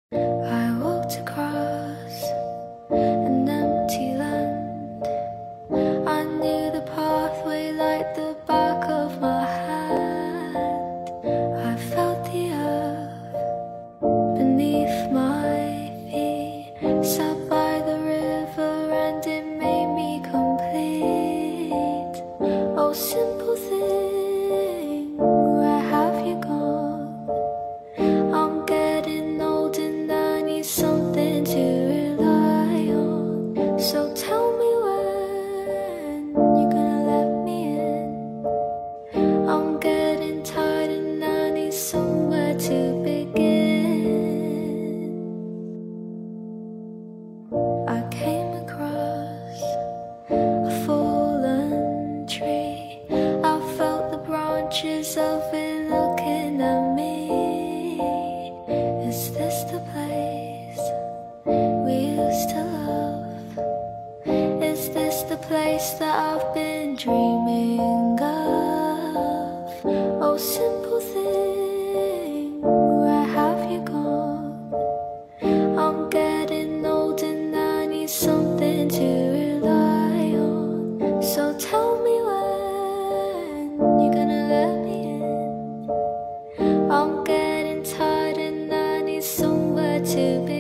I walked across an empty land. I knew the pathway like the back of my hand. I felt the earth beneath my feet, sat by the river and it made me complete. Oh, simple thing, where have you gone? I'm getting old and I need something to rely on. So tell me when you're gonna let me in. I'm getting tired and I need somewhere to begin. I came across a fallen tree. I felt the branches of it looking at me. Is this the place we used to love? Is this the place that I've been dreaming of? Oh, simple thing, where have you gone? I'm getting old and I need something to rely on. So tell me when you're gonna let me in. I'm getting tired and I need somewhere to be.